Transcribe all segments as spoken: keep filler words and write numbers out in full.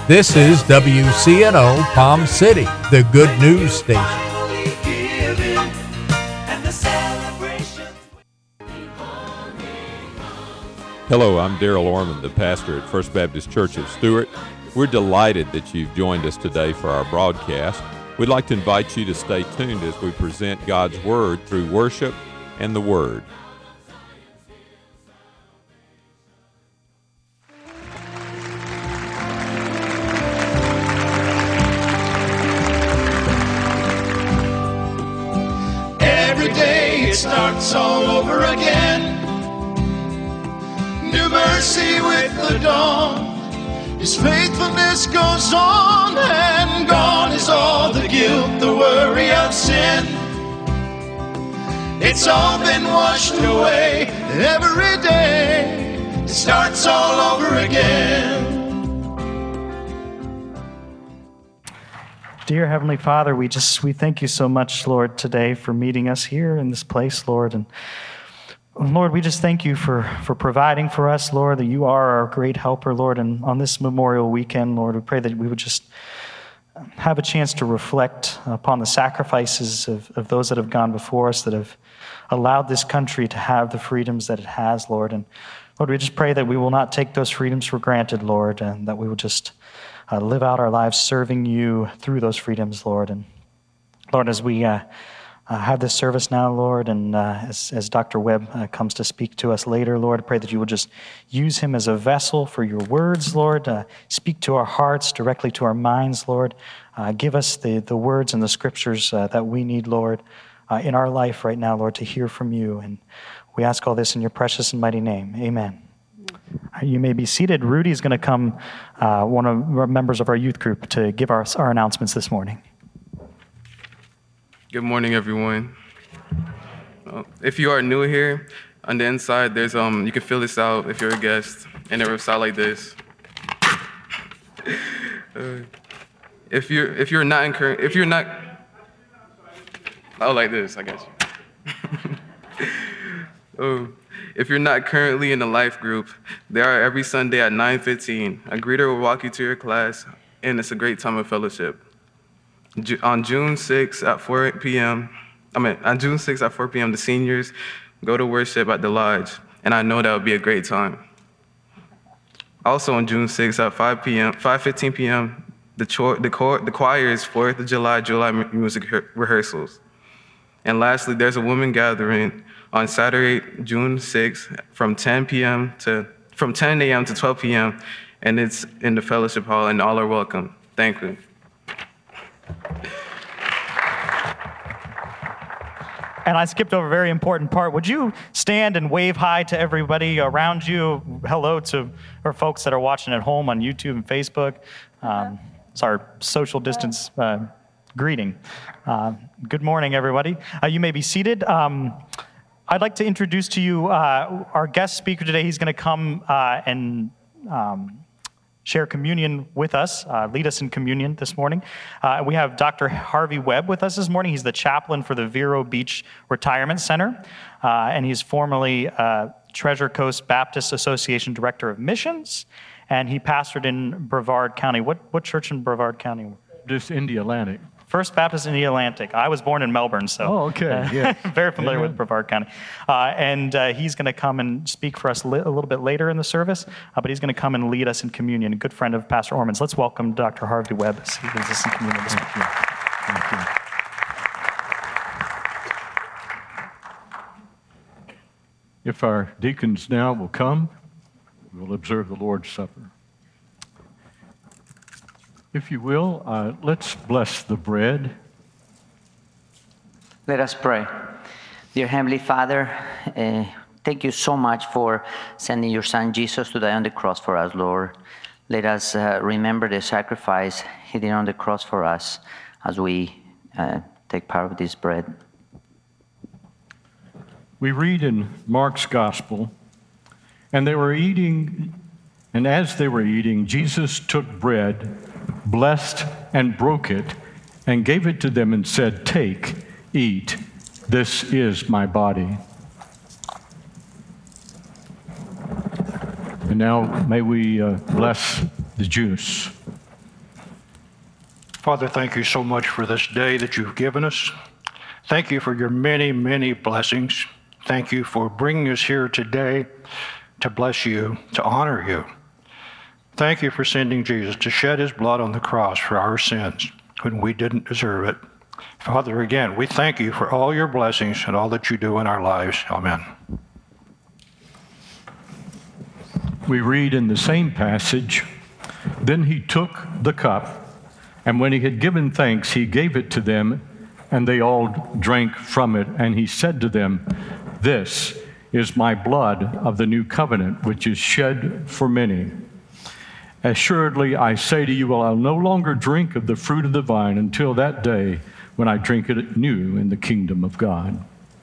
This is W C N O Palm City, the good news station. Hello, I'm Daryl Orman, the pastor at First Baptist Church of Stewart. We're delighted that you've joined us today for our broadcast. We'd like to invite you to stay tuned as we present God's Word through worship and the Word. Every day it starts all over again. New mercy with the dawn. His faithfulness goes on, and gone is all the guilt, the worry of sin. It's all been washed away. Every day it starts all over again. Dear Heavenly Father, we just we thank you so much, Lord, today for meeting us here in this place, Lord. And Lord, we just thank you for, for providing for us, Lord, that you are our great helper, Lord. And on this Memorial Weekend, Lord, we pray that we would just have a chance to reflect upon the sacrifices of, of those that have gone before us, that have allowed this country to have the freedoms that it has, Lord. And Lord, we just pray that we will not take those freedoms for granted, Lord, and that we will just uh, live out our lives serving you through those freedoms, Lord. And Lord, as we uh, Uh, have this service now, Lord, and uh, as, as Doctor Webb uh, comes to speak to us later, Lord, I pray that you will just use him as a vessel for your words, Lord. Uh, speak to our hearts, directly to our minds, Lord. Uh, give us the, the words and the scriptures uh, that we need, Lord, uh, in our life right now, Lord, to hear from you. And we ask all this in your precious and mighty name. Amen. Uh, you may be seated. Rudy is going to come, uh, one of our members of our youth group, to give our, our announcements this morning. Good morning, everyone. Uh, if you are new here, on the inside, there's um, you can fill this out if you're a guest, and it will sound like this. uh, if you're if you're not in current, if you're not, oh, like this, I guess. oh, if you're not currently in the life group, they are every Sunday at nine fifteen. A greeter will walk you to your class, and it's a great time of fellowship. On June sixth at four p.m., I mean, on June sixth at four p.m., the seniors go to worship at the lodge, and I know that would be a great time. Also on June sixth at five p.m., five fifteen p.m., the, cho- the, cho- the choir's fourth of July, July music he- rehearsals. And lastly, there's a women gathering on Saturday, June sixth, from ten p.m. to from ten a.m. to twelve p.m., and it's in the fellowship hall, and all are welcome. Thank you. And I skipped over a very important part. Would you stand and wave hi to everybody around you? Hello to our folks that are watching at home on YouTube and Facebook. Um, it's our social distance uh, greeting. Uh, good morning, everybody. Uh, you may be seated. Um, I'd like to introduce to you uh, our guest speaker today. He's going to come uh, and um, share communion with us, uh, lead us in communion this morning. Uh, we have Doctor Harvey Webb with us this morning. He's the chaplain for the Vero Beach Retirement Center, uh, and he's formerly uh, Treasure Coast Baptist Association Director of Missions, and he pastored in Brevard County. What what church in Brevard County? Just Indialantic. First Baptist in the Atlantic. I was born in Melbourne, so oh, okay. uh, yeah. very familiar Amen. with Brevard County. Uh, and uh, he's going to come and speak for us li- a little bit later in the service, uh, but he's going to come and lead us in communion. A good friend of Pastor Orman's. Let's welcome Doctor Harvey Webb as he leads us in communion this morning. Thank you. If our deacons now will come, we'll observe the Lord's Supper. If you will, uh, let's bless the bread. Let us pray. Dear Heavenly Father, uh, thank you so much for sending your Son Jesus to die on the cross for us, Lord. Let us uh, remember the sacrifice He did on the cross for us as we uh, take part of this bread. We read in Mark's Gospel, and they were eating, and as they were eating, Jesus took bread, blessed and broke it, and gave it to them and said, "Take, eat, this is my body." And now may we uh, bless the juice. Father, thank you so much for this day that you've given us. Thank you for your many, many blessings. Thank you for bringing us here today to bless you, to honor you. Thank you for sending Jesus to shed his blood on the cross for our sins when we didn't deserve it. Father, again, we thank you for all your blessings and all that you do in our lives. Amen. We read in the same passage, "Then he took the cup, and when he had given thanks, he gave it to them, and they all drank from it. And he said to them, 'This is my blood of the new covenant, which is shed for many. Assuredly, I say to you, I'll no longer drink of the fruit of the vine until that day when I drink it new in the kingdom of God.'"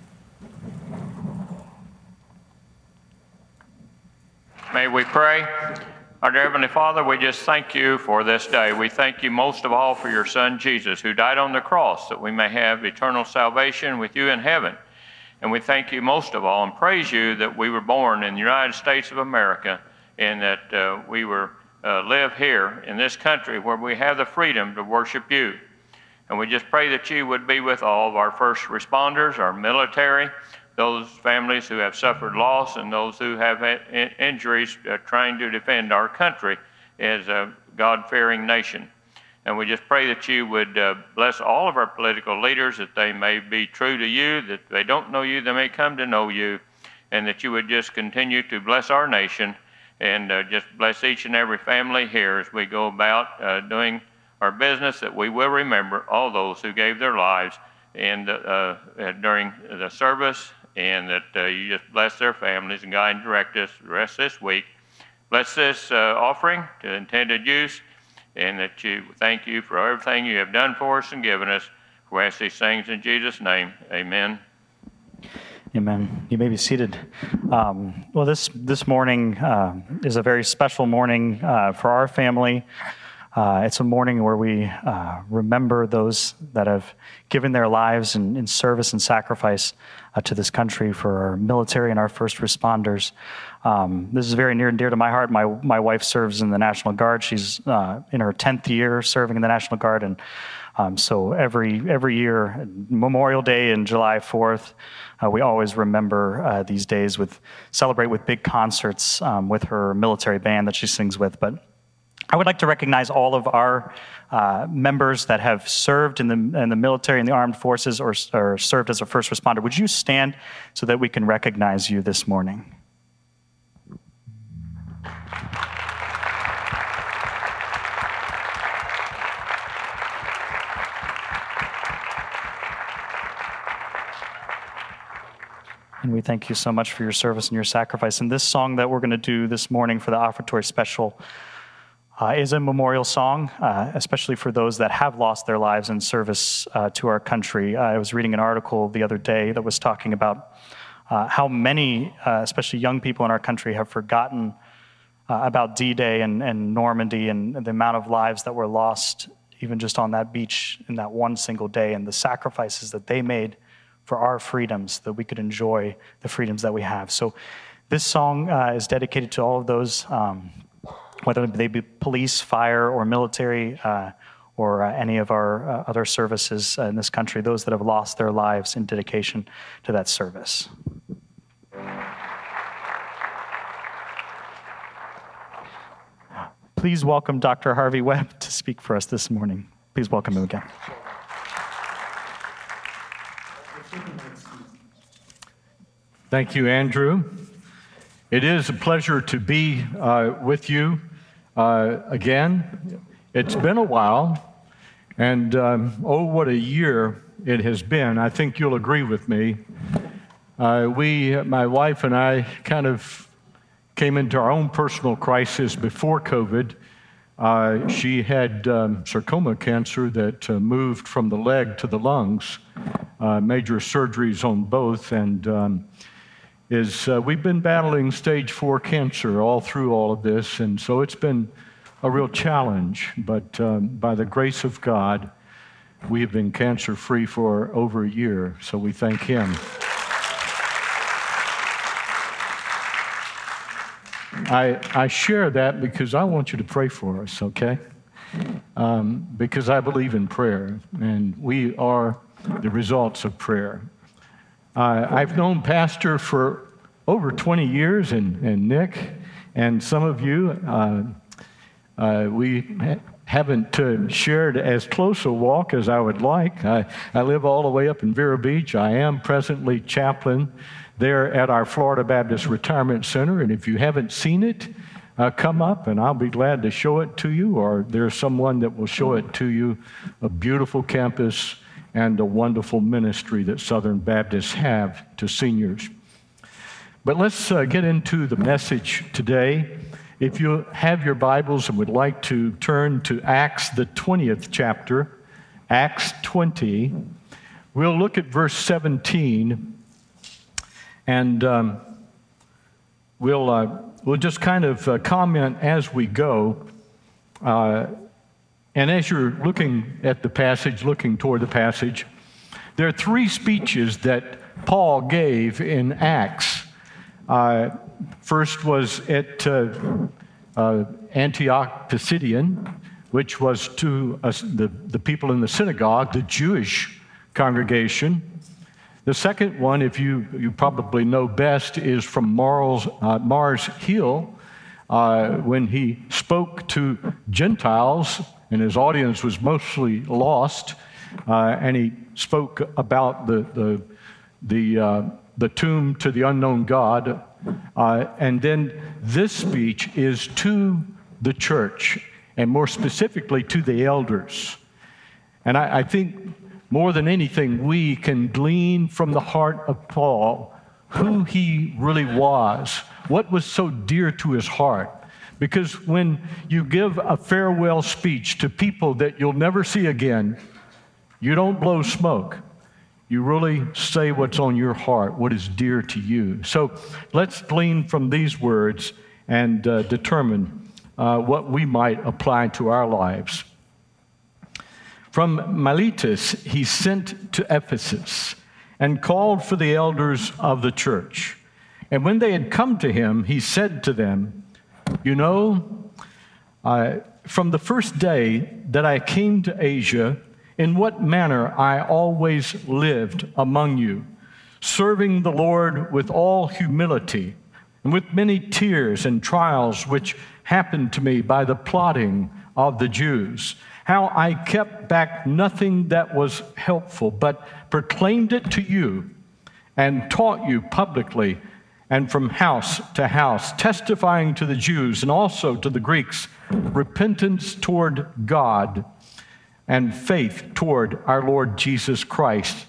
May we pray. Our dear Heavenly Father, we just thank you for this day. We thank you most of all for your Son, Jesus, who died on the cross that we may have eternal salvation with you in heaven. And we thank you most of all and praise you that we were born in the United States of America and that uh, we were uh, live here in this country where we have the freedom to worship you. And we just pray that you would be with all of our first responders, our military, those families who have suffered loss, and those who have in injuries uh, trying to defend our country as a God-fearing nation. And we just pray that you would uh, bless all of our political leaders, that they may be true to you, that they don't know you, they may come to know you, and that you would just continue to bless our nation and uh, just bless each and every family here as we go about uh, doing our business, that we will remember all those who gave their lives and uh, uh, during the service, and that uh, you just bless their families and guide and direct us the rest of this week. Bless this uh, offering to intended use, and that you thank you for everything you have done for us and given us. We ask these things in Jesus' name. Amen. Amen. You may be seated. Um, well, this this morning uh, is a very special morning uh, for our family. Uh, it's a morning where we uh, remember those that have given their lives in, in service and sacrifice uh, to this country, for our military and our first responders. Um, this is very near and dear to my heart. My my wife serves in the National Guard. She's uh, in her tenth year serving in the National Guard, and um, so every every year, Memorial Day and July fourth, uh, we always remember uh, these days with celebrate with big concerts um, with her military band that she sings with. But I would like to recognize all of our uh, members that have served in the in the military and the armed forces, or, or served as a first responder. Would you stand so that we can recognize you this morning? And we thank you so much for your service and your sacrifice. And this song that we're going to do this morning for the offertory special Uh, is a memorial song, uh, especially for those that have lost their lives in service uh, to our country. Uh, I was reading an article the other day that was talking about uh, how many, uh, especially young people in our country, have forgotten uh, about D-Day and, and Normandy and, and the amount of lives that were lost even just on that beach in that one single day, and the sacrifices that they made for our freedoms, that we could enjoy the freedoms that we have. So this song uh, is dedicated to all of those um, whether they be police, fire, or military, uh, or uh, any of our uh, other services uh, in this country, those that have lost their lives in dedication to that service. Please welcome Doctor Harvey Webb to speak for us this morning. Please welcome him again. Thank you, Andrew. It is a pleasure to be uh, with you uh, again. It's been a while, and um, oh, what a year it has been. I think you'll agree with me. Uh, we, my wife and I, kind of came into our own personal crisis before COVID. Uh, she had um, sarcoma cancer that uh, moved from the leg to the lungs, uh, major surgeries on both, and um, is uh, we've been battling stage four cancer all through all of this, and so it's been a real challenge, but um, by the grace of God, we have been cancer-free for over a year, so we thank Him. I, I share that because I want you to pray for us, okay? um, because I believe in prayer, and we are the results of prayer. Uh, I've known Pastor for over twenty years, and, and Nick, and some of you, uh, uh, we ha- haven't uh, shared as close a walk as I would like. I, I live all the way up in Vero Beach. I am presently chaplain there at our Florida Baptist Retirement Center, and if you haven't seen it, uh, come up and I'll be glad to show it to you, or there's someone that will show it to you. A beautiful campus and a wonderful ministry that Southern Baptists have to seniors. But let's uh, get into the message today. If you have your Bibles and would like to turn to Acts, the twentieth chapter, Acts twenty, we'll look at verse seventeen, and um, we'll, uh, we'll just kind of uh, comment as we go. Uh, and as you're looking at the passage, looking toward the passage, there are three speeches that Paul gave in Acts. Uh, first was at uh, uh, Antioch Pisidian, which was to uh, the, the people in the synagogue, the Jewish congregation. The second one, if you, you probably know best, is from Mars, uh, Mars Hill, uh, when he spoke to Gentiles, and his audience was mostly lost, uh, and he spoke about the, the, the uh, the tomb to the unknown God. Uh, and then this speech is to the church, and more specifically to the elders. And I, I think more than anything, we can glean from the heart of Paul who he really was, what was so dear to his heart. Because when you give a farewell speech to people that you'll never see again, you don't blow smoke. You really say what's on your heart, what is dear to you. So let's glean from these words and uh, determine uh, what we might apply to our lives. From Miletus, he sent to Ephesus and called for the elders of the church. And when they had come to him, he said to them, "You know, uh, from the first day that I came to Asia, in what manner I always lived among you, serving the Lord with all humility and with many tears and trials which happened to me by the plotting of the Jews, how I kept back nothing that was helpful, but proclaimed it to you and taught you publicly and from house to house, testifying to the Jews and also to the Greeks repentance toward God and faith toward our Lord Jesus Christ."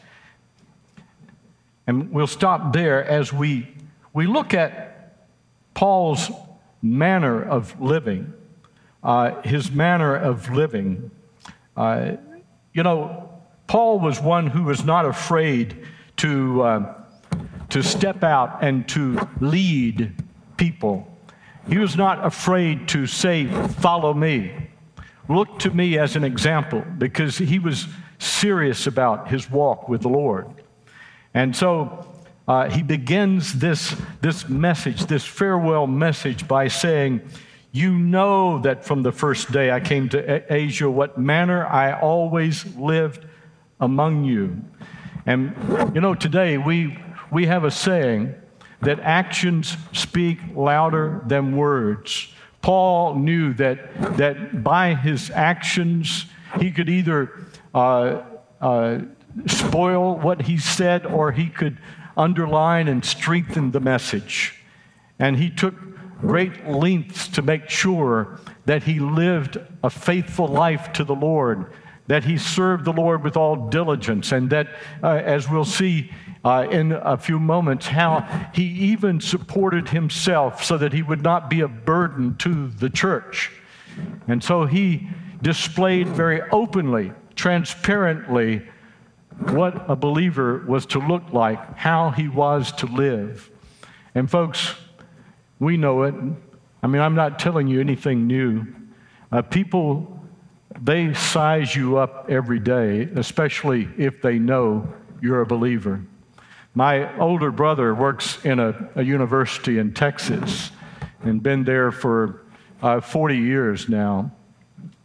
And we'll stop there as we, we look at Paul's manner of living, uh, his manner of living. Uh, you know, Paul was one who was not afraid to, uh, to step out and to lead people. He was not afraid to say, "Follow me. Look to me as an example," because he was serious about his walk with the Lord. And so uh, he begins this, this message, this farewell message, by saying, "You know that from the first day I came to Asia, what manner I always lived among you." And, you know, today we, we have a saying that actions speak louder than words. Paul knew that, that by his actions, he could either uh, uh, spoil what he said, or he could underline and strengthen the message. And he took great lengths to make sure that he lived a faithful life to the Lord, that he served the Lord with all diligence, and that, uh, as we'll see Uh, in a few moments, how he even supported himself so that he would not be a burden to the church. And so he displayed very openly, transparently, what a believer was to look like, how he was to live. And folks, we know it. I mean, I'm not telling you anything new. Uh, people, they size you up every day, especially if they know you're a believer. My older brother works in a, a university in Texas and been there for uh, forty years now.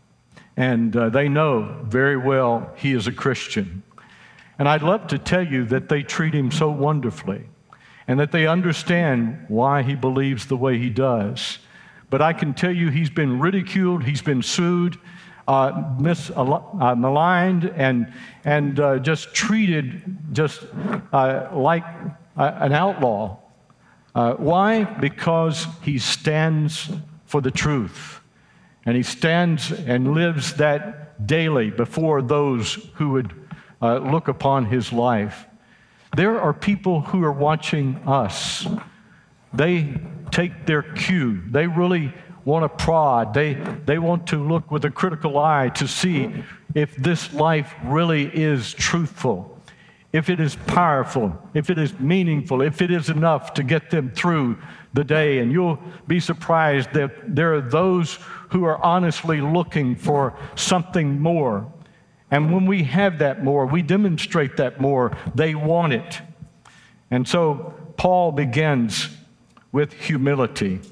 and uh, they know very well he is a Christian. And I'd love to tell you that they treat him so wonderfully and that they understand why he believes the way he does. But I can tell you he's been ridiculed, he's been sued, uh, mis- uh, maligned, and, and uh, just treated just uh, like uh, an outlaw. Uh, why? Because he stands for the truth. And he stands and lives that daily before those who would uh, look upon his life. There are people who are watching us. They take their cue. They really want to prod. They, they want to look with a critical eye to see if this life really is truthful, if it is powerful, if it is meaningful, if it is enough to get them through the day. And you'll be surprised that there are those who are honestly looking for something more. And when we have that more, we demonstrate that more, they want it. And so Paul begins with humility.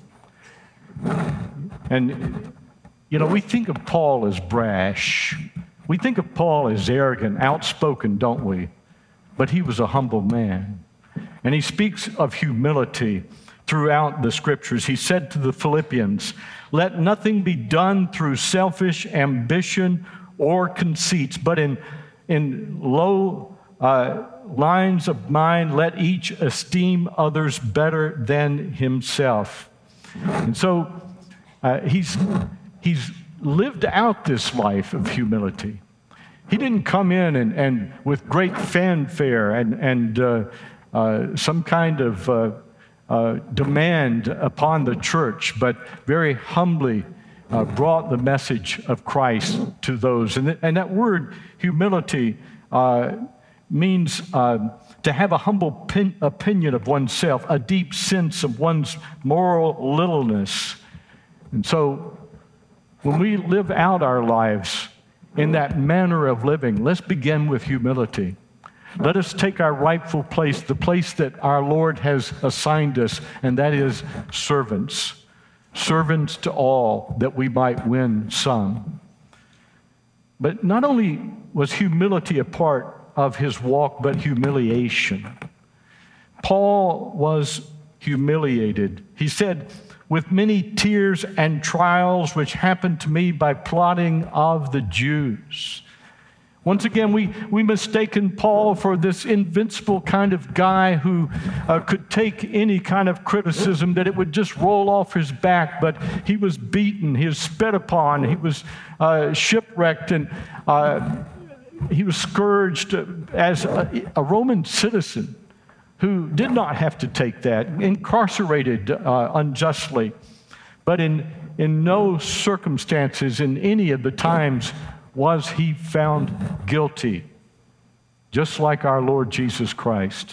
And, you know, we think of Paul as brash. We think of Paul as arrogant, outspoken, don't we? But he was a humble man. And he speaks of humility throughout the scriptures. He said to the Philippians, "Let nothing be done through selfish ambition or conceits, but in, in low uh, lines of mind, let each esteem others better than himself." And so uh, he's, he's lived out this life of humility. He didn't come in and, and with great fanfare and, and uh, uh, some kind of uh, uh, demand upon the church, but very humbly uh, brought the message of Christ to those. And, th- and that word humility uh, means uh, to have a humble pin- opinion of oneself, a deep sense of one's moral littleness. And so when we live out our lives in that manner of living, let's begin with humility. Let us take our rightful place, the place that our Lord has assigned us, and that is servants. Servants to all, that we might win some. But not only was humility a part of his walk, but humiliation. Paul was humiliated. He said, "With many tears and trials which happened to me by plotting of the Jews." Once again, we, we mistaken Paul for this invincible kind of guy who uh, could take any kind of criticism, that it would just roll off his back. But he was beaten, he was spit upon, he was uh, shipwrecked, and uh, he was scourged as a, a Roman citizen who did not have to take that, incarcerated uh, unjustly. But in, in no circumstances, in any of the times, was he found guilty, just like our Lord Jesus Christ.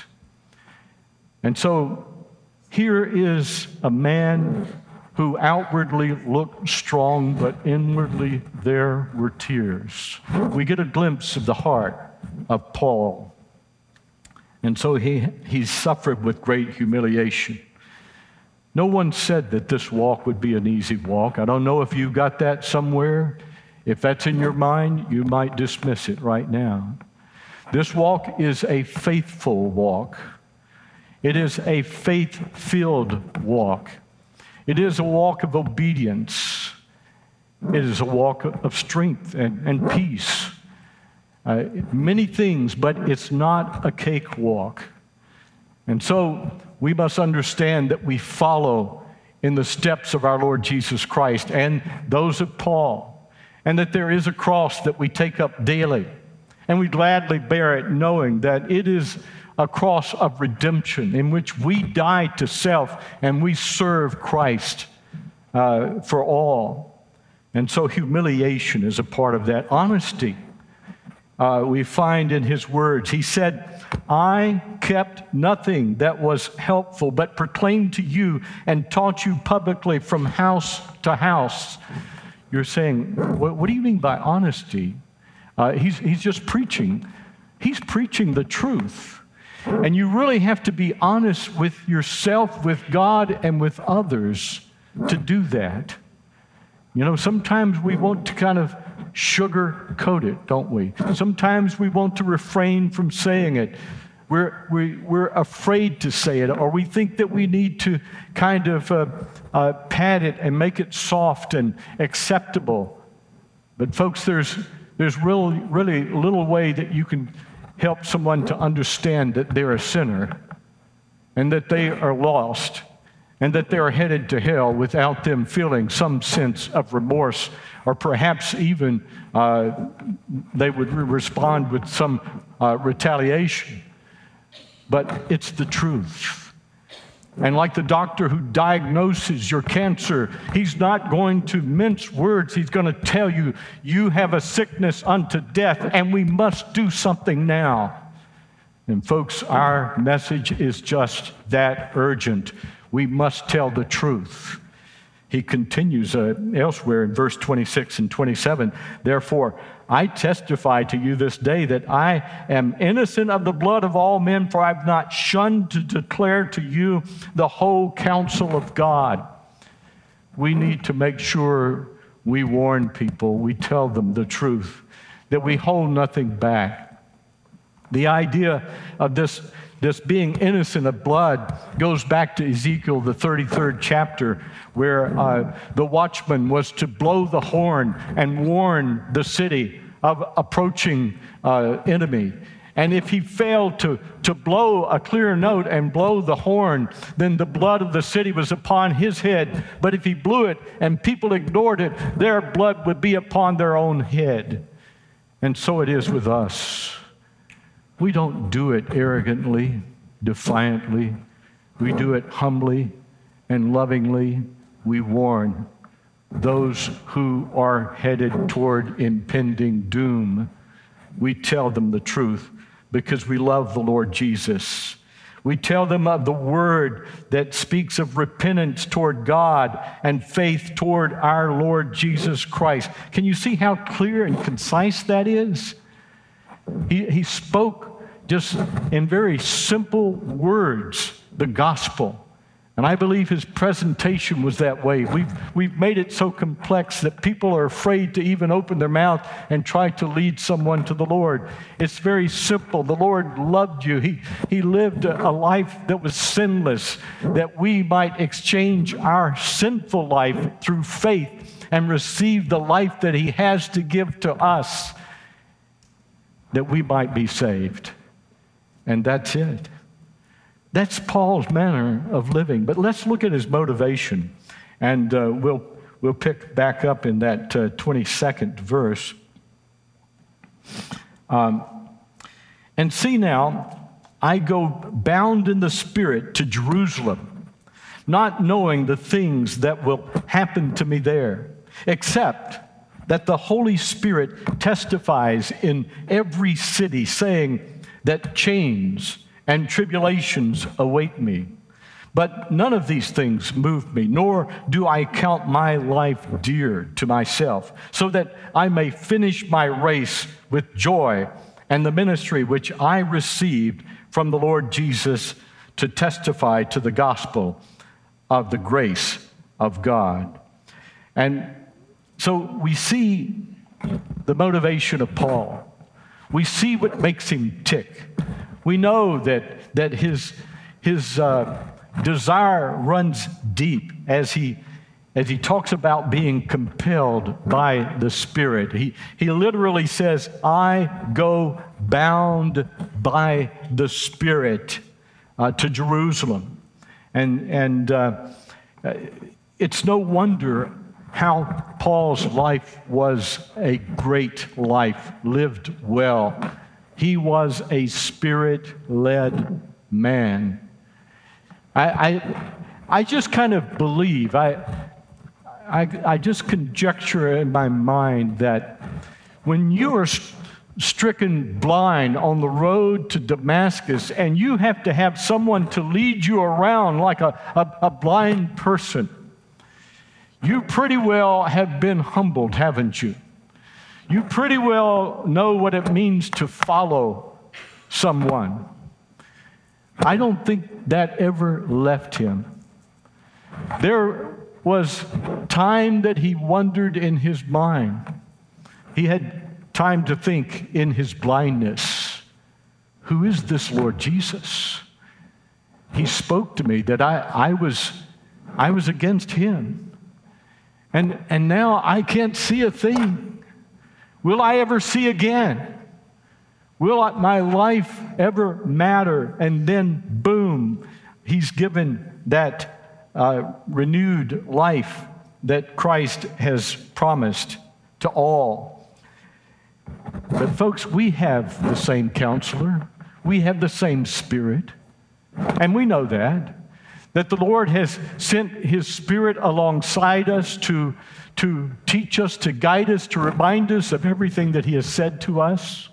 And so here is a man who outwardly looked strong, but inwardly there were tears. We get a glimpse of the heart of Paul. And so he, he suffered with great humiliation. No one said that this walk would be an easy walk. I don't know if you got that somewhere. If that's in your mind, you might dismiss it right now. This walk is a faithful walk. It is a faith-filled walk. It is a walk of obedience. It is a walk of strength and, and peace. Uh, many things, but it's not a cakewalk. And so we must understand that we follow in the steps of our Lord Jesus Christ and those of Paul, and that there is a cross that we take up daily, and we gladly bear it, knowing that it is a cross of redemption in which we die to self and we serve Christ uh, for all. And so humiliation is a part of that. Honesty, uh, we find in his words. He said, "I kept nothing that was helpful, but proclaimed to you and taught you publicly from house to house." You're saying, what, what do you mean by honesty? Uh, he's, he's just preaching. He's preaching the truth. And you really have to be honest with yourself, with God, and with others to do that. You know, sometimes we want to kind of sugarcoat it, don't we? Sometimes we want to refrain from saying it. We're, we, we're afraid to say it, or we think that we need to kind of uh, uh, pad it and make it soft and acceptable. But folks, there's, there's really, really little way that you can help someone to understand that they're a sinner and that they are lost and that they are headed to hell without them feeling some sense of remorse, or perhaps even uh, they would re- respond with some uh, retaliation. But it's the truth. And like the doctor who diagnoses your cancer, he's not going to mince words. He's going to tell you, you have a sickness unto death, and we must do something now. And folks, our message is just that urgent. We must tell the truth. He continues uh, elsewhere in verse twenty-six and twenty-seven, therefore, I testify to you this day that I am innocent of the blood of all men, for I have not shunned to declare to you the whole counsel of God. We need to make sure we warn people, we tell them the truth, that we hold nothing back. The idea of this, this being innocent of blood goes back to Ezekiel, the thirty-third chapter, where uh, the watchman was to blow the horn and warn the city of approaching uh, enemy. And if he failed to, to blow a clear note and blow the horn, then the blood of the city was upon his head. But if he blew it and people ignored it, their blood would be upon their own head. And so it is with us. We don't do it arrogantly, defiantly. We do it humbly and lovingly. We warn those who are headed toward impending doom. We tell them the truth because we love the Lord Jesus. We tell them of the word that speaks of repentance toward God and faith toward our Lord Jesus Christ. Can you see how clear and concise that is? He, he spoke just in very simple words the gospel. And I believe his presentation was that way. We've, we've made it so complex that people are afraid to even open their mouth and try to lead someone to the Lord. It's very simple. The Lord loved you. He, he lived a, a life that was sinless, that we might exchange our sinful life through faith and receive the life that he has to give to us, that we might be saved. And that's it. That's Paul's manner of living. But let's look at his motivation. And uh, we'll, we'll pick back up in that uh, twenty-second verse. Um, and see now, I go bound in the Spirit to Jerusalem, not knowing the things that will happen to me there, except that the Holy Spirit testifies in every city, saying that chains and tribulations await me. But none of these things move me, nor do I count my life dear to myself, so that I may finish my race with joy and the ministry which I received from the Lord Jesus to testify to the gospel of the grace of God. And so we see the motivation of Paul. We see what makes him tick. We know that, that his, his uh, desire runs deep as he, as he talks about being compelled by the Spirit. He, he literally says, I go bound by the Spirit uh, to Jerusalem. And, and uh, it's no wonder how Paul's life was a great life, lived well. He was a Spirit-led man. I, I, I just kind of believe, I, I, I just conjecture in my mind that when you are st- stricken blind on the road to Damascus and you have to have someone to lead you around like a, a, a blind person, you pretty well have been humbled, haven't you? You pretty well know what it means to follow someone. I don't think that ever left him. There was time that he wondered in his mind, he had time to think in his blindness, who is this Lord Jesus? He spoke to me that I, I was I was against him. And, and now I can't see a thing. Will I ever see again? Will I, my life ever matter? And then, boom, he's given that uh, renewed life that Christ has promised to all. But folks, we have the same counselor. We have the same Spirit. And we know that. That the Lord has sent his Spirit alongside us to, to teach us, to guide us, to remind us of everything that he has said to us.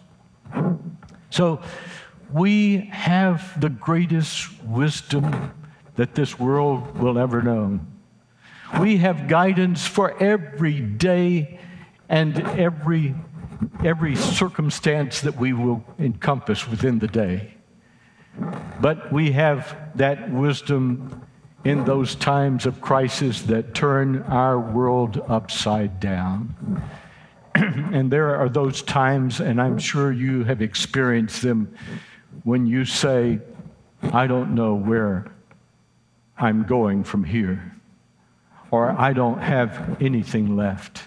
So we have the greatest wisdom that this world will ever know. We have guidance for every day and every, every circumstance that we will encompass within the day. But we have that wisdom in those times of crisis that turn our world upside down. And there are those times, and I'm sure you have experienced them, when you say, I don't know where I'm going from here, or I don't have anything left.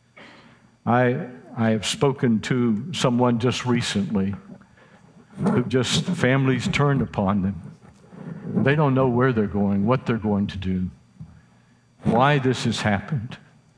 I, I have spoken to someone just recently who just, families turned upon them. They don't know where they're going, what they're going to do, why this has happened.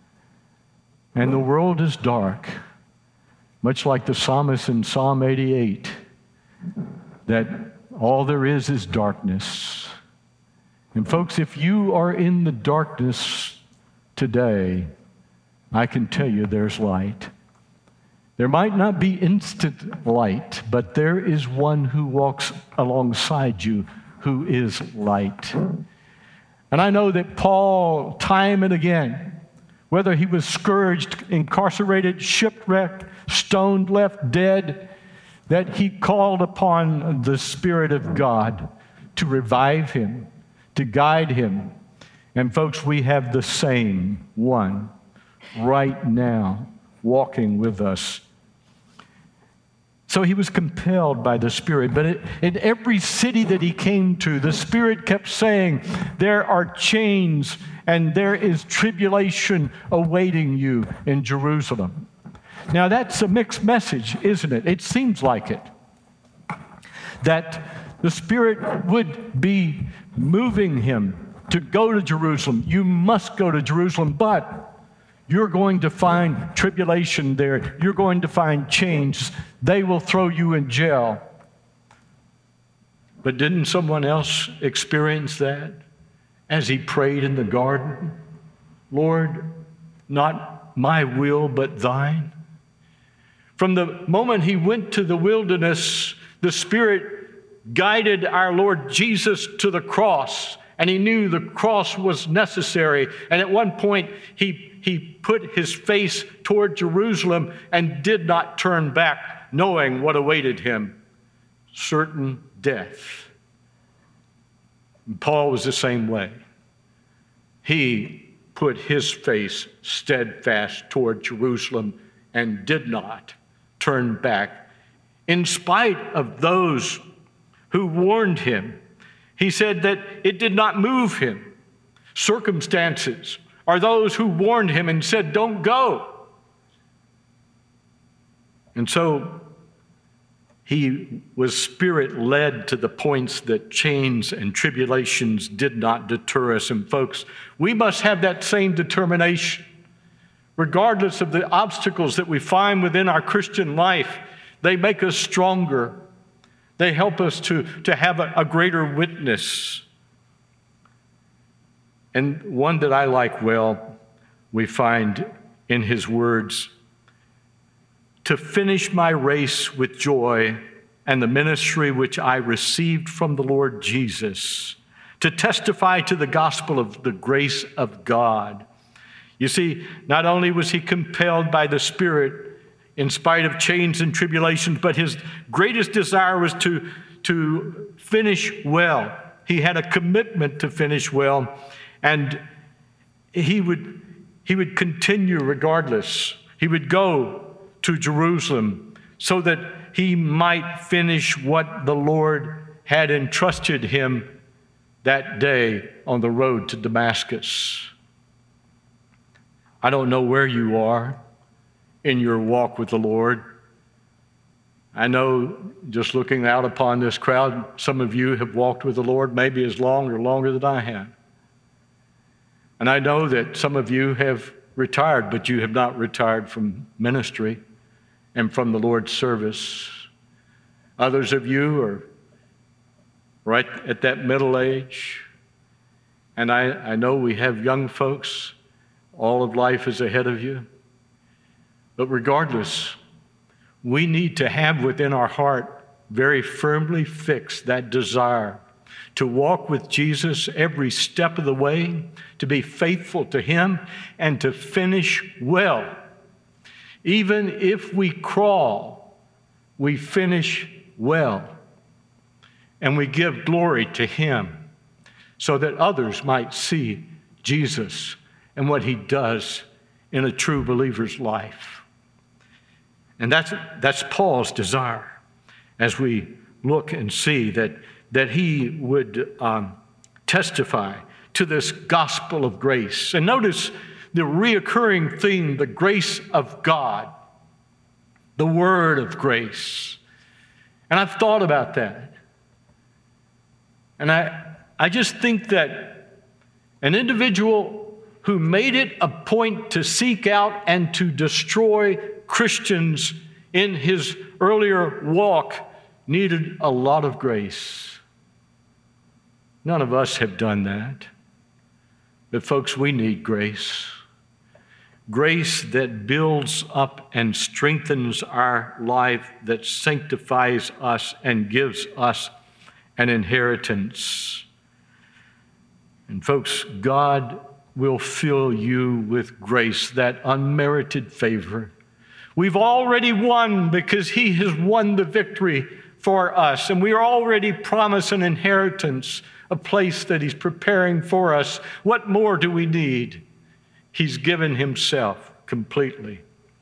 And the world is dark, much like the psalmist in Psalm eighty-eight, that all there is is darkness. And folks, if you are in the darkness today, I can tell you there's light. There might not be instant light, but there is one who walks alongside you who is light. And I know that Paul, time and again, whether he was scourged, incarcerated, shipwrecked, stoned, left dead, that he called upon the Spirit of God to revive him, to guide him. And folks, we have the same one right now walking with us. So he was compelled by the Spirit. But it, in every city that he came to, the Spirit kept saying, there are chains and there is tribulation awaiting you in Jerusalem. Now that's a mixed message, isn't it? It seems like it. That the Spirit would be moving him to go to Jerusalem. You must go to Jerusalem, but you're going to find tribulation there. You're going to find chains. They will throw you in jail. But didn't someone else experience that as he prayed in the garden? Lord, not my will, but thine. From the moment he went to the wilderness, the Spirit guided our Lord Jesus to the cross, and he knew the cross was necessary. And at one point, he, he put his face toward Jerusalem and did not turn back, knowing what awaited him, certain death. And Paul was the same way. He put his face steadfast toward Jerusalem and did not turn back. In spite of those who warned him, he said that it did not move him. Circumstances are those who warned him and said, don't go. And so he was Spirit-led to the points that chains and tribulations did not deter us. And folks, we must have that same determination. Regardless of the obstacles that we find within our Christian life, they make us stronger. They help us to, to have a, a greater witness. And one that I like well, we find in his words, to finish my race with joy and the ministry which I received from the Lord Jesus, to testify to the gospel of the grace of God. You see, not only was he compelled by the Spirit in spite of chains and tribulations, but his greatest desire was to, to finish well. He had a commitment to finish well, and he would, he would continue regardless. He would go to Jerusalem so that he might finish what the Lord had entrusted him that day on the road to Damascus. I don't know where you are in your walk with the Lord. I know, just looking out upon this crowd, some of you have walked with the Lord maybe as long or longer than I have. And I know that some of you have retired, but you have not retired from ministry and from the Lord's service. Others of you are right at that middle age. And I, I know we have young folks. All of life is ahead of you. But regardless, we need to have within our heart very firmly fixed that desire to walk with Jesus every step of the way, to be faithful to him, and to finish well. Even if we crawl, we finish well. And we give glory to him so that others might see Jesus and what he does in a true believer's life. And that's, that's Paul's desire as we look and see that, that he would um, testify to this gospel of grace. And notice the reoccurring theme, the grace of God, the word of grace. And I've thought about that. And I, I just think that an individual who made it a point to seek out and to destroy Christians in his earlier walk needed a lot of grace. None of us have done that. But folks, we need grace. Grace that builds up and strengthens our life, that sanctifies us and gives us an inheritance. And folks, God will fill you with grace, that unmerited favor. We've already won because he has won the victory for us, and we are already promised an inheritance, a place that he's preparing for us. What more do we need? He's given himself completely.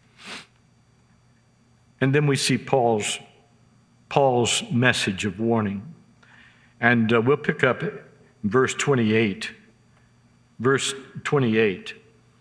And then we see Paul's, Paul's message of warning. And uh, we'll pick up verse twenty-eight. Verse twenty-eight,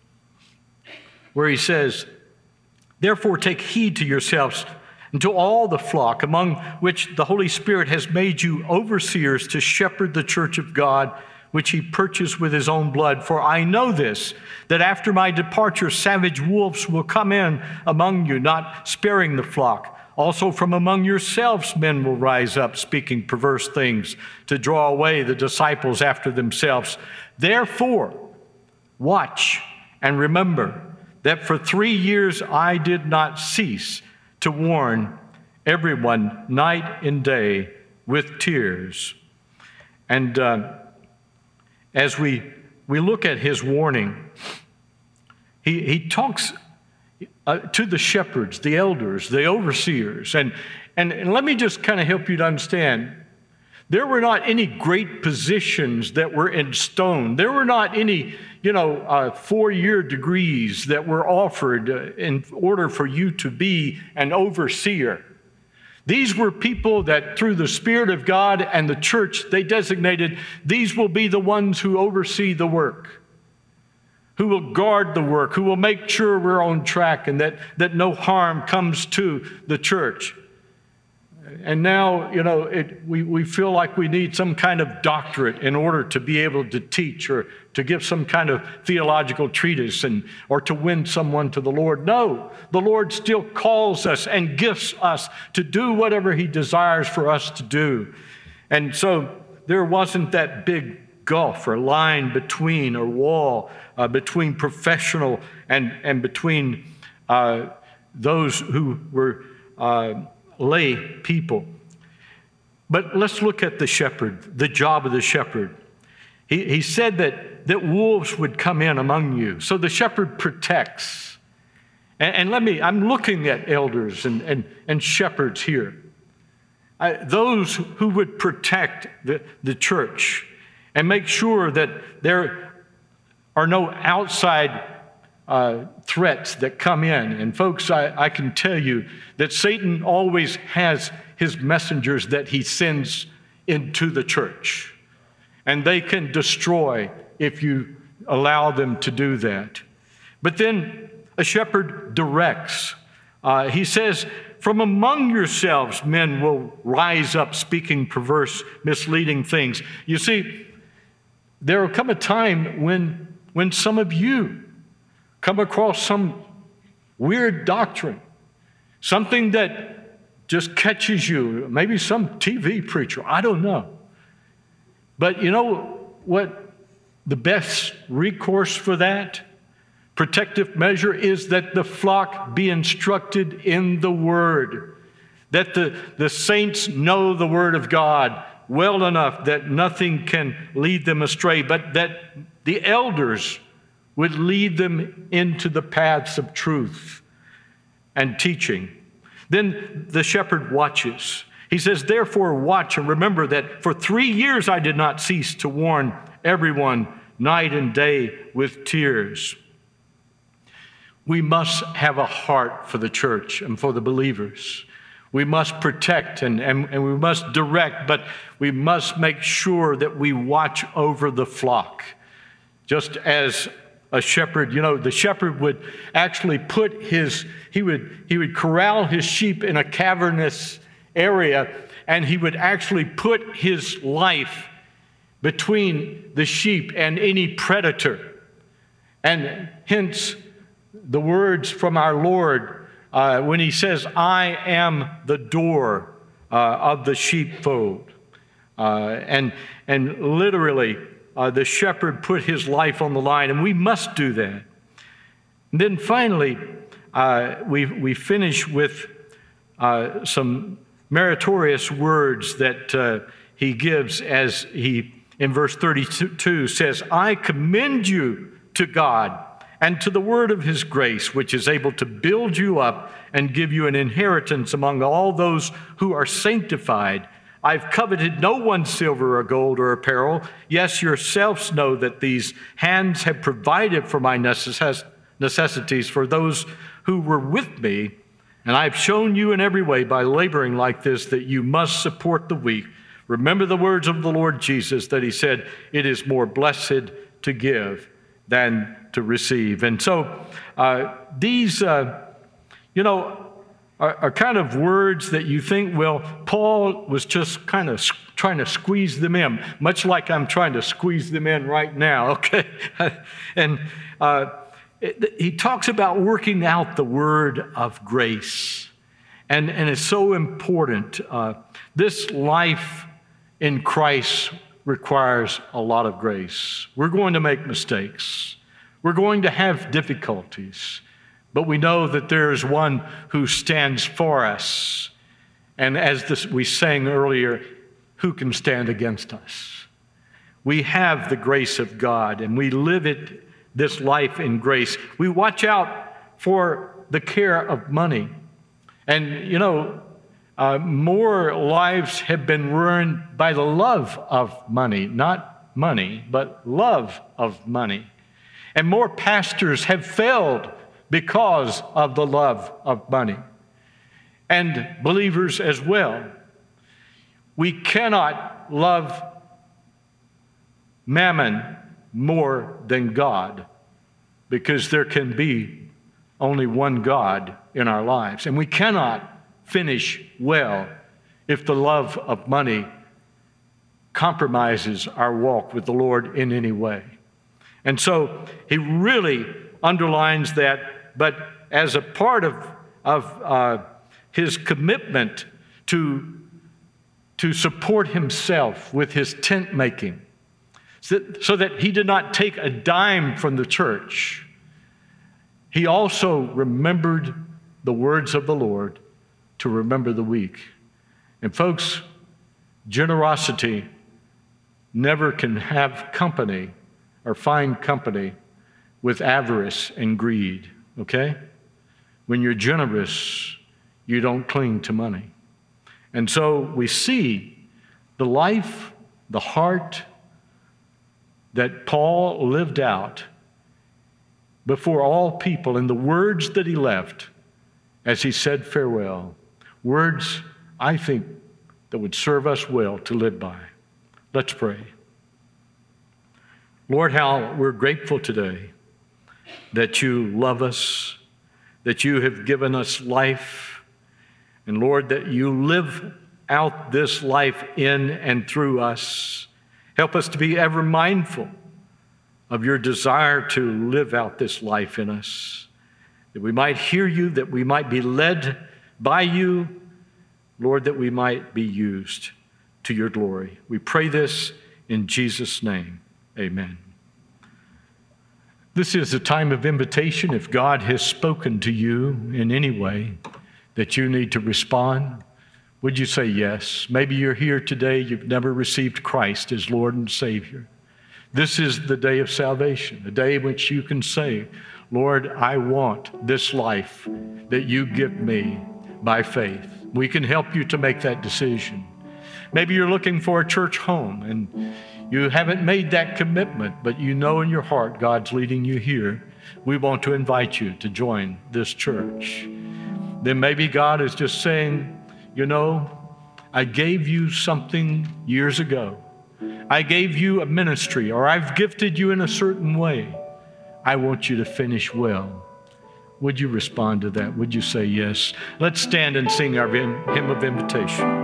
where he says, "Therefore take heed to yourselves and to all the flock among which the Holy Spirit has made you overseers to shepherd the church of God, which he purchased with his own blood. For I know this, that after my departure savage wolves will come in among you, not sparing the flock. Also from among yourselves men will rise up, speaking perverse things, to draw away the disciples after themselves. Therefore, watch and remember that for three years I did not cease to warn everyone night and day with tears." And uh, as we, we look at his warning, he, he talks Uh, to the shepherds, the elders, the overseers. And, and, and let me just kind of help you to understand, there were not any great positions that were in stone. There were not any, you know, uh, four-year degrees that were offered uh, in order for you to be an overseer. These were people that through the Spirit of God and the church, they designated, these will be the ones who oversee the work, who will guard the work, who will make sure we're on track and that, that no harm comes to the church. And now, you know, it, we, we feel like we need some kind of doctorate in order to be able to teach or to give some kind of theological treatise and or to win someone to the Lord. No, the Lord still calls us and gifts us to do whatever he desires for us to do. And so there wasn't that big gulf or line between or wall uh, between professional and, and between uh, those who were uh, lay people. But let's look at the shepherd, the job of the shepherd. He, he said that, that wolves would come in among you. So the shepherd protects. And, and let me, I'm looking at elders and, and, and shepherds here. I, those who would protect the, the church and make sure that there are no outside uh, threats that come in. And folks, I, I can tell you that Satan always has his messengers that he sends into the church. And they can destroy if you allow them to do that. But then a shepherd directs. Uh, he says, from among yourselves men will rise up speaking perverse, misleading things. You see, there will come a time when, when some of you come across some weird doctrine, something that just catches you, maybe some T V preacher, I don't know. But you know what the best recourse for that protective measure is? That the flock be instructed in the Word, that the, the saints know the Word of God well enough that nothing can lead them astray, but that the elders would lead them into the paths of truth and teaching. Then the shepherd watches. He says, therefore watch and remember that for three years I did not cease to warn everyone night and day with tears. We must have a heart for the church and for the believers. We must protect and, and, and we must direct, but we must make sure that we watch over the flock. Just as a shepherd, you know, the shepherd would actually put his, he would, he would corral his sheep in a cavernous area, and he would actually put his life between the sheep and any predator. And hence the words from our Lord uh, when he says, I am the door uh, of the sheepfold. Uh, and, and literally, uh, the shepherd put his life on the line, and we must do that. And then finally, uh, we, we finish with uh, some meritorious words that uh, he gives as he, in verse thirty-two, says, I commend you to God and to the word of his grace, which is able to build you up and give you an inheritance among all those who are sanctified. I've coveted no one's silver or gold or apparel. Yes, yourselves know that these hands have provided for my necess- necessities for those who were with me. And I've shown you in every way by laboring like this that you must support the weak. Remember the words of the Lord Jesus that he said, it is more blessed to give than to receive. And so uh, these, uh, you know, are, are kind of words that you think, well, Paul was just kind of trying to squeeze them in, much like I'm trying to squeeze them in right now, okay? and uh, it, he talks about working out the word of grace. And, and it's so important. Uh, this life in Christ requires a lot of grace. We're going to make mistakes. We're going to have difficulties, but we know that there is one who stands for us. And as this, we sang earlier, who can stand against us? We have the grace of God, and we live it, this life in grace. We watch out for the care of money. And, you know, uh, more lives have been ruined by the love of money, not money, but love of money. And more pastors have failed because of the love of money. And believers as well. We cannot love mammon more than God, because there can be only one God in our lives. And we cannot finish well if the love of money compromises our walk with the Lord in any way. And so he really underlines that, but as a part of, of uh, his commitment to, to support himself with his tent making, so, so that he did not take a dime from the church, he also remembered the words of the Lord to remember the weak. And folks, generosity never can have company or find company with avarice and greed, okay? When you're generous, you don't cling to money. And so we see the life, the heart that Paul lived out before all people in the words that he left as he said farewell. Words, I think, that would serve us well to live by. Let's pray. Lord, how we're grateful today that you love us, that you have given us life, and Lord, that you live out this life in and through us. Help us to be ever mindful of your desire to live out this life in us, that we might hear you, that we might be led by you, Lord, that we might be used to your glory. We pray this in Jesus' name. Amen. This is a time of invitation. If God has spoken to you in any way that you need to respond, would you say yes? Maybe you're here today, you've never received Christ as Lord and Savior. This is the day of salvation, a day in which you can say, Lord, I want this life that you give me by faith. We can help you to make that decision. Maybe you're looking for a church home and you haven't made that commitment, but you know in your heart God's leading you here. We want to invite you to join this church. Then maybe God is just saying, you know, I gave you something years ago. I gave you a ministry, or I've gifted you in a certain way. I want you to finish well. Would you respond to that? Would you say yes? Let's stand and sing our hymn of invitation.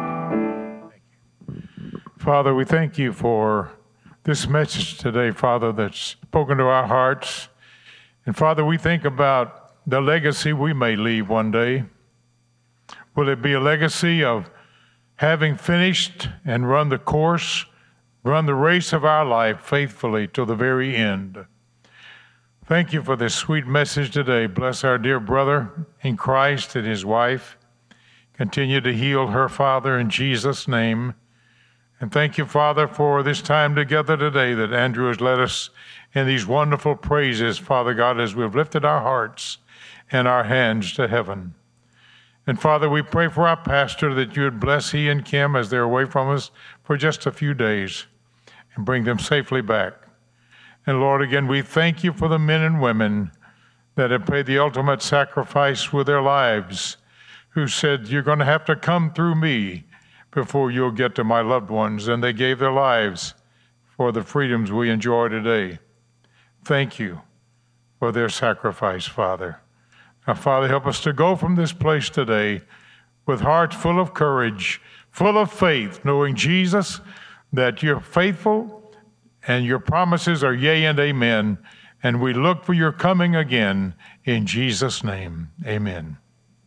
Father, we thank you for this message today, Father, that's spoken to our hearts. And Father, we think about the legacy we may leave one day. Will it be a legacy of having finished and run the course, run the race of our life faithfully to the very end? Thank you for this sweet message today. Bless our dear brother in Christ and his wife. Continue to heal her, Father, in Jesus' name. And thank you, Father, for this time together today that Andrew has led us in these wonderful praises, Father God, as we've lifted our hearts and our hands to heaven. And Father, we pray for our pastor that you would bless he and Kim as they're away from us for just a few days and bring them safely back. And Lord, again, we thank you for the men and women that have paid the ultimate sacrifice with their lives, who said, you're going to have to come through me before you'll get to my loved ones. And they gave their lives for the freedoms we enjoy today. Thank you for their sacrifice, Father. Now, Father, help us to go from this place today with hearts full of courage, full of faith, knowing, Jesus, that you're faithful and your promises are yea and amen. And we look for your coming again in Jesus' name. Amen.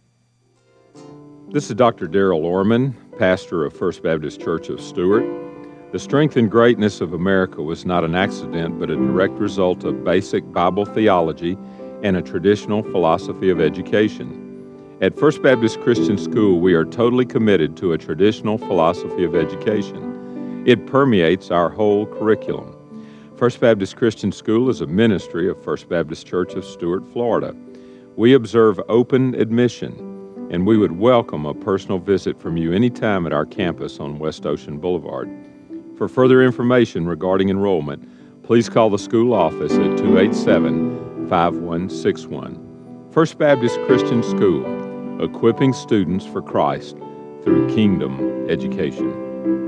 This is Doctor Darrell Orman, pastor of First Baptist Church of Stuart. The strength and greatness of America was not an accident, but a direct result of basic Bible theology and a traditional philosophy of education. At First Baptist Christian School, we are totally committed to a traditional philosophy of education. It permeates our whole curriculum. First Baptist Christian School is a ministry of First Baptist Church of Stuart, Florida. We observe open admission, and we would welcome a personal visit from you anytime at our campus on West Ocean Boulevard. For further information regarding enrollment, please call the school office at two eight seven, five one six one. First Baptist Christian School, equipping students for Christ through kingdom education.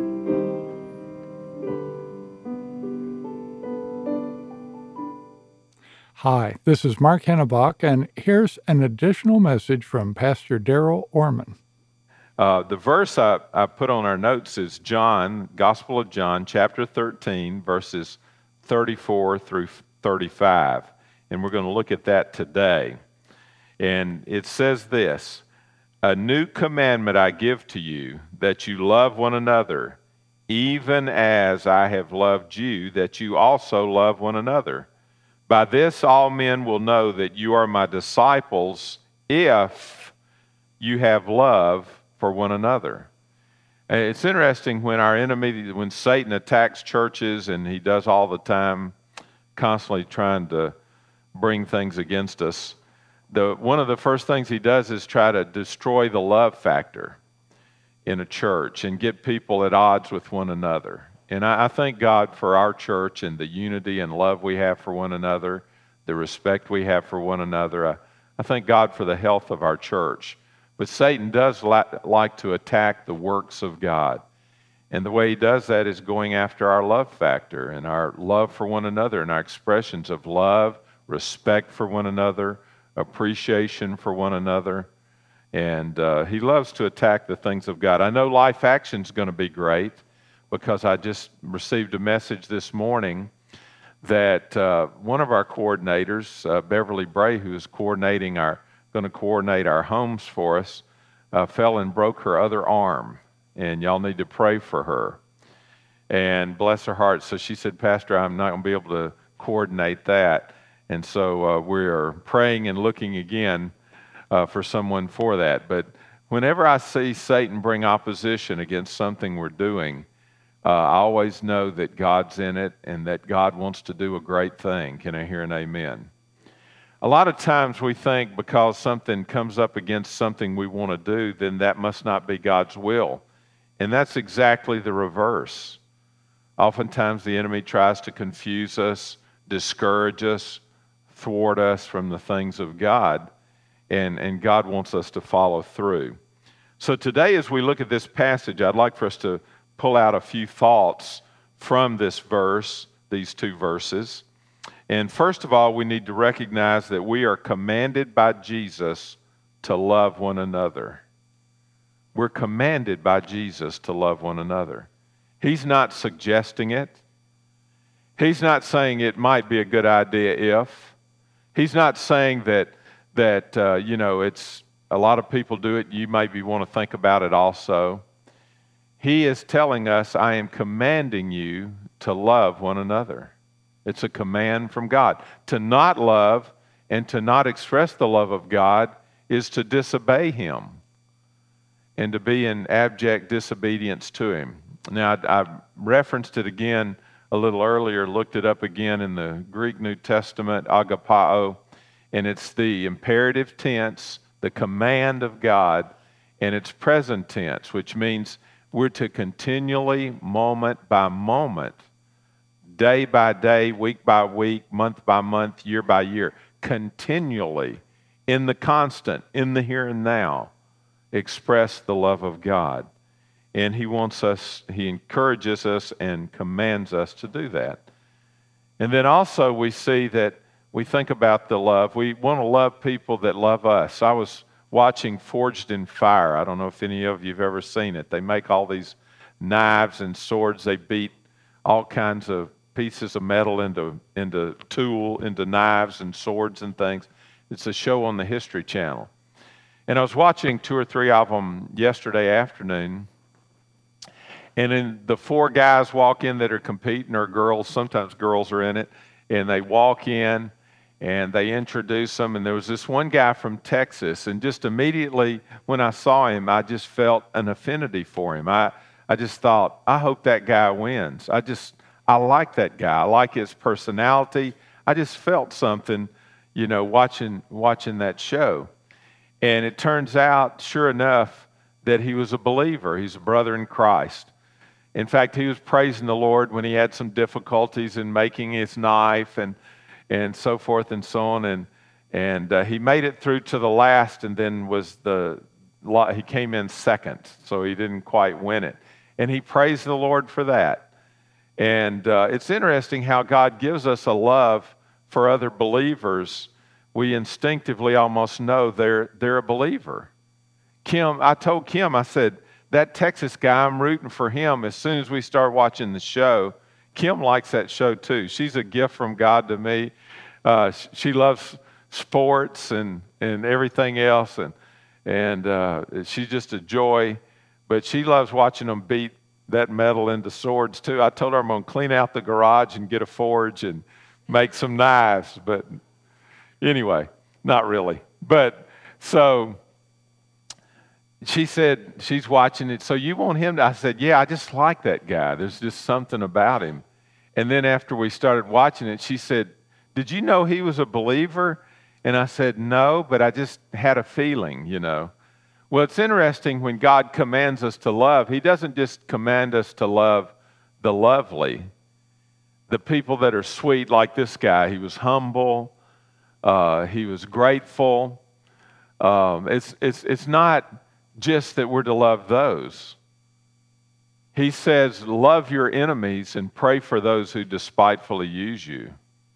Hi, this is Mark Hennebach, and here's an additional message from Pastor Darrell Orman. Uh, the verse I, I put on our notes is John, Gospel of John, chapter thirteen, verses thirty-four through thirty-five. And we're going to look at that today. And it says this, a new commandment I give to you, that you love one another, even as I have loved you, that you also love one another. By this all men will know that you are my disciples, if you have love for one another. And it's interesting when our enemy, when Satan attacks churches, and he does all the time, constantly trying to bring things against us, the, one of the first things he does is try to destroy the love factor in a church and get people at odds with one another. And I, I thank God for our church and the unity and love we have for one another, the respect we have for one another. I, I thank God for the health of our church. But Satan does li- like to attack the works of God. And the way he does that is going after our love factor and our love for one another and our expressions of love, respect for one another, appreciation for one another. And uh, he loves to attack the things of God. I know Life Action's going to be great because I just received a message this morning that uh, one of our coordinators, uh, Beverly Bray, who is coordinating our, going to coordinate our homes for us, uh, fell and broke her other arm. And y'all need to pray for her. And bless her heart. So she said, Pastor, I'm not going to be able to coordinate that. And so uh, we are praying and looking again uh, for someone for that. But whenever I see Satan bring opposition against something we're doing, uh, I always know that God's in it and that God wants to do a great thing. Can I hear an amen? A lot of times we think because something comes up against something we want to do, then that must not be God's will. And that's exactly the reverse. Oftentimes the enemy tries to confuse us, discourage us, thwart us from the things of God, and, and God wants us to follow through. So today as we look at this passage, I'd like for us to pull out a few thoughts from this verse, these two verses. And first of all, we need to recognize that we are commanded by Jesus to love one another. We're commanded by Jesus to love one another. He's not suggesting it. He's not saying it might be a good idea if. He's not saying that, that uh, you know, it's a lot of people do it. You maybe want to think about it also. He is telling us, I am commanding you to love one another. It's a command from God. To not love and to not express the love of God is to disobey Him and to be in abject disobedience to Him. Now, I, I referenced it again a little earlier, looked it up again in the Greek New Testament, agapao, and it's the imperative tense, the command of God, and it's present tense, which means we're to continually, moment by moment, day by day, week by week, month by month, year by year, continually, in the constant, in the here and now, express the love of God. And He wants us, He encourages us and commands us to do that. And then also we see that we think about the love. We want to love people that love us. I was watching Forged in Fire. I don't know if any of you have ever seen it. They make all these knives and swords. They beat all kinds of pieces of metal into, into tool, into knives and swords and things. It's a show on the History Channel. And I was watching two or three of them yesterday afternoon. And then the four guys walk in that are competing, or girls, sometimes girls are in it, and they walk in and they introduce them. And there was this one guy from Texas, and just immediately when I saw him, I just felt an affinity for him. I, I just thought, I hope that guy wins. I just, I like that guy. I like his personality. I just felt something, you know, watching watching that show. And it turns out, sure enough, that he was a believer. He's a brother in Christ. In fact, he was praising the Lord when he had some difficulties in making his knife and and so forth and so on. And and uh, he made it through to the last, and then was the he came in second, so he didn't quite win it. And he praised the Lord for that. And uh, it's interesting how God gives us a love for other believers. We instinctively almost know they're they're a believer. Kim, I told Kim, I said, that Texas guy, I'm rooting for him. As soon as we start watching the show, Kim likes that show too. She's a gift from God to me. Uh, she loves sports and, and everything else, and and uh, she's just a joy. But she loves watching them beat that metal into swords too. I told her I'm going to clean out the garage and get a forge and make some knives. But anyway, not really. But so she said she's watching it. So you want him to? I said, yeah, I just like that guy. There's just something about him. And then after we started watching it, she said, did you know he was a believer? And I said, no, but I just had a feeling, you know. Well, it's interesting when God commands us to love, He doesn't just command us to love the lovely, the people that are sweet like this guy. He was humble, Uh, he was grateful. Um, it's, it's, it's not just that we're to love those. He says, love your enemies and pray for those who despitefully use you.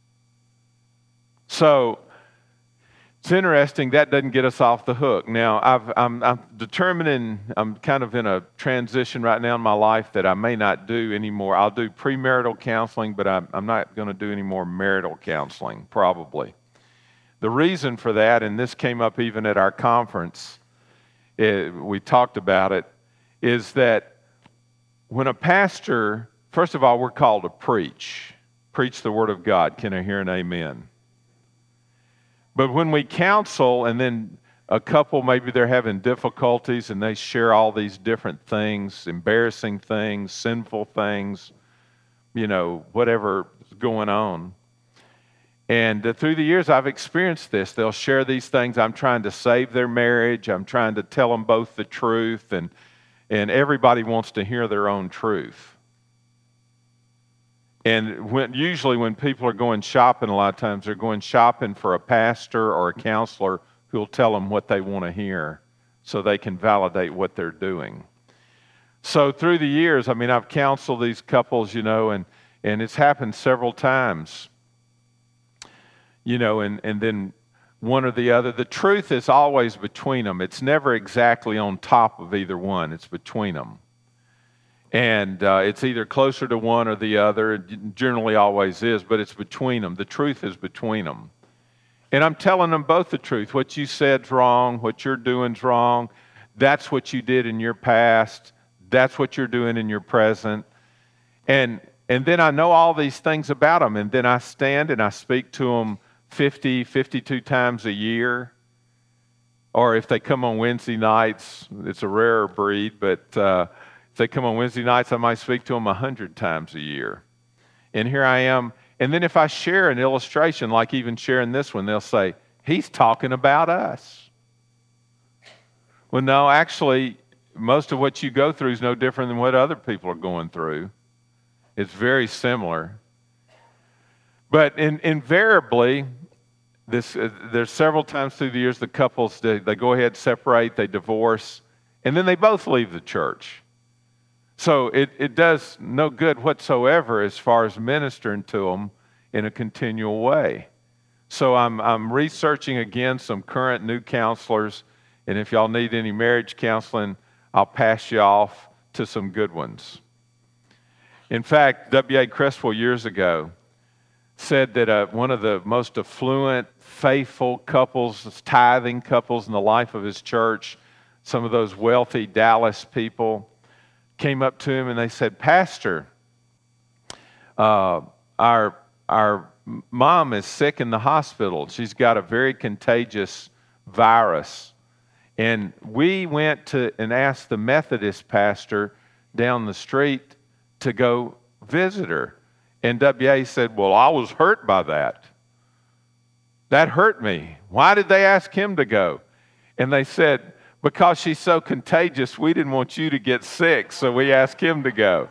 So it's interesting, that doesn't get us off the hook. Now, I've, I'm, I'm determining, I'm kind of in a transition right now in my life that I may not do anymore. I'll do premarital counseling, but I'm, I'm not going to do any more marital counseling, probably. The reason for that, and this came up even at our conference, it, we talked about it, is that when a pastor, first of all, we're called to preach, preach the Word of God. Can I hear an amen? But when we counsel, and then a couple, maybe they're having difficulties, and they share all these different things, embarrassing things, sinful things, you know, whatever's going on. And uh, through the years, I've experienced this. They'll share these things. I'm trying to save their marriage. I'm trying to tell them both the truth, and and everybody wants to hear their own truth. And when, usually when people are going shopping, a lot of times they're going shopping for a pastor or a counselor who will tell them what they want to hear so they can validate what they're doing. So through the years, I mean, I've counseled these couples, you know, and, and it's happened several times, you know, and, and then one or the other. The truth is always between them. It's never exactly on top of either one. It's between them. And uh, it's either closer to one or the other. It generally always is, but it's between them. The truth is between them. And I'm telling them both the truth. What you said's wrong. What you're doing's wrong. That's what you did in your past. That's what you're doing in your present. And and then I know all these things about them. And then I stand and I speak to them fifty, fifty-two times a year. Or if they come on Wednesday nights, it's a rarer breed, but uh, if they come on Wednesday nights, I might speak to them a hundred times a year. And here I am. And then if I share an illustration, like even sharing this one, they'll say, he's talking about us. Well, no, actually, most of what you go through is no different than what other people are going through. It's very similar. But in, invariably, this, uh, there's several times through the years the couples, they, they go ahead, separate, they divorce, and then they both leave the church. So it, it does no good whatsoever as far as ministering to them in a continual way. So I'm, I'm researching again some current new counselors, and if y'all need any marriage counseling, I'll pass you off to some good ones. In fact, W A Creswell years ago said that uh, one of the most affluent, faithful couples, tithing couples in the life of his church, some of those wealthy Dallas people, came up to him and they said, Pastor, uh, our, our mom is sick in the hospital. She's got a very contagious virus. And we went to and asked the Methodist pastor down the street to go visit her. And W A said, well, I was hurt by that. That hurt me. Why did they ask him to go? And they said, because she's so contagious, we didn't want you to get sick, so we asked him to go.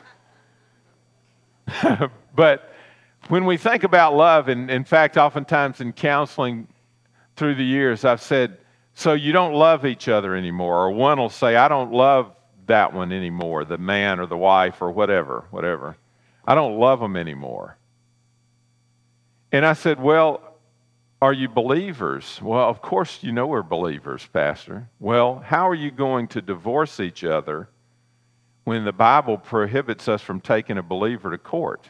But when we think about love, and in fact, oftentimes in counseling through the years, I've said, so you don't love each other anymore. Or one will say, I don't love that one anymore, the man or the wife or whatever, whatever. I don't love them anymore. And I said, well, are you believers? Well, of course you know we're believers, Pastor. Well, how are you going to divorce each other when the Bible prohibits us from taking a believer to court?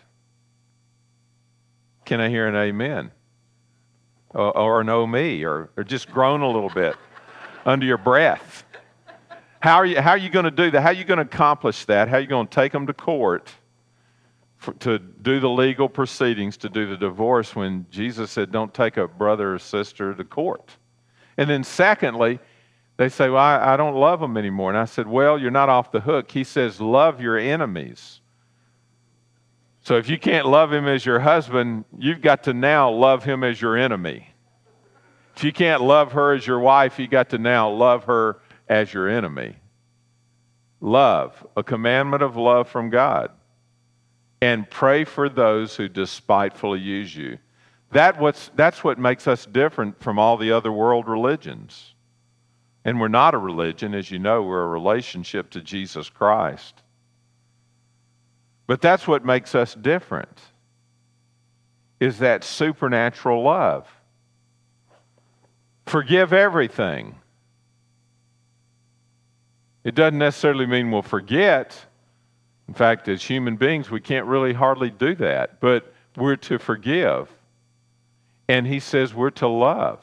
Can I hear an amen? Or, or an oh me, or, or just groan a little bit under your breath. How are you, how are you going to do that? How are you going to accomplish that? How are you going to take them to court for, to do the legal proceedings, to do the divorce, when Jesus said don't take a brother or sister to court? And then secondly, they say, well, I, I don't love them anymore. And I said, well, you're not off the hook. He says, love your enemies. So if you can't love him as your husband, you've got to now love him as your enemy. If you can't love her as your wife, you got to now love her as your enemy. Love, a commandment of love from God. And pray for those who despitefully use you. That what's, that's what makes us different from all the other world religions. And we're not a religion, as you know, we're a relationship to Jesus Christ. But that's what makes us different, is that supernatural love. Forgive everything. It doesn't necessarily mean we'll forget. In fact, as human beings, we can't really hardly do that. But we're to forgive. And he says we're to love.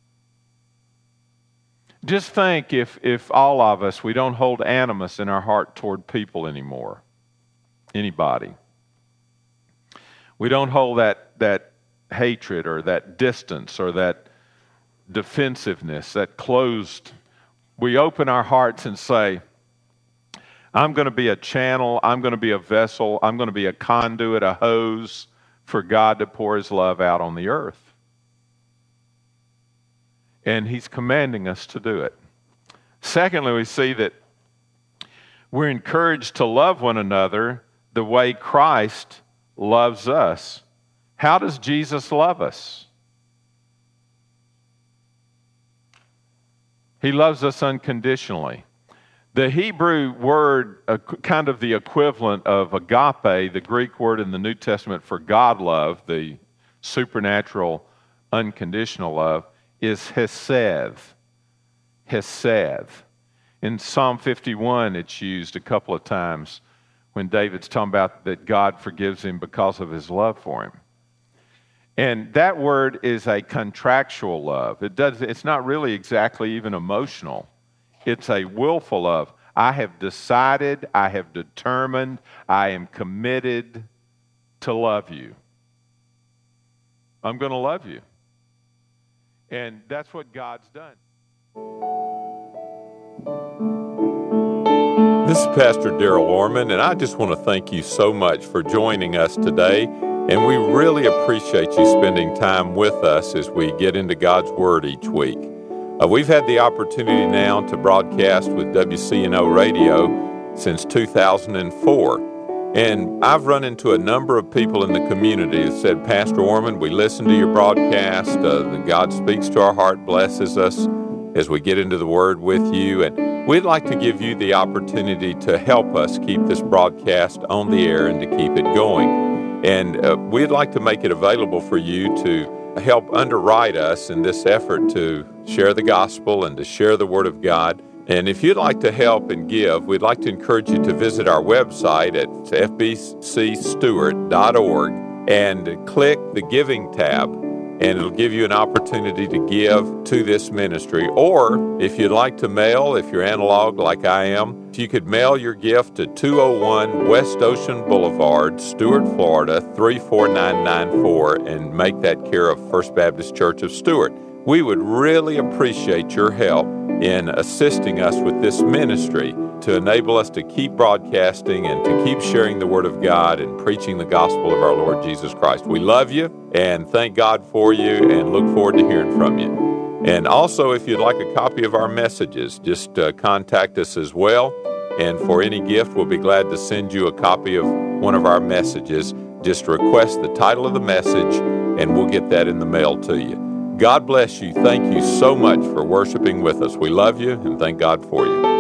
Just think if, if all of us, we don't hold animus in our heart toward people anymore. Anybody. We don't hold that, that hatred or that distance or that defensiveness, that closed. We open our hearts and say, I'm going to be a channel, I'm going to be a vessel, I'm going to be a conduit, a hose for God to pour his love out on the earth. And he's commanding us to do it. Secondly, we see that we're encouraged to love one another the way Christ loves us. How does Jesus love us? He loves us unconditionally. The Hebrew word, uh, kind of the equivalent of agape, the Greek word in the New Testament for God love, the supernatural, unconditional love, is hesed. Hesed. In Psalm fifty-one, it's used a couple of times when David's talking about that God forgives him because of his love for him. And that word is a contractual love. It does, it's not really exactly even emotional. It's a willful love. I have decided, I have determined, I am committed to love you. I'm going to love you. And that's what God's done. This is Pastor Darrell Orman, and I just want to thank you so much for joining us today. And we really appreciate you spending time with us as we get into God's Word each week. Uh, we've had the opportunity now to broadcast with W C N O Radio since two thousand four. And I've run into a number of people in the community that said, Pastor Orman, we listen to your broadcast. Uh, God speaks to our heart, blesses us as we get into the Word with you. And we'd like to give you the opportunity to help us keep this broadcast on the air and to keep it going. And uh, we'd like to make it available for you to help underwrite us in this effort to share the gospel and to share the Word of God. And if you'd like to help and give, we'd like to encourage you to visit our website at f b c stewart dot org and click the Giving tab, and it'll give you an opportunity to give to this ministry. Or if you'd like to mail, if you're analog like I am, if you could mail your gift to two oh one West Ocean Boulevard, Stuart, Florida, three four nine nine four, and make that care of First Baptist Church of Stuart. We would really appreciate your help in assisting us with this ministry to enable us to keep broadcasting and to keep sharing the Word of God and preaching the gospel of our Lord Jesus Christ. We love you and thank God for you and look forward to hearing from you. And also, if you'd like a copy of our messages, just uh, contact us as well. And for any gift, we'll be glad to send you a copy of one of our messages. Just request the title of the message and we'll get that in the mail to you. God bless you. Thank you so much for worshiping with us. We love you and thank God for you.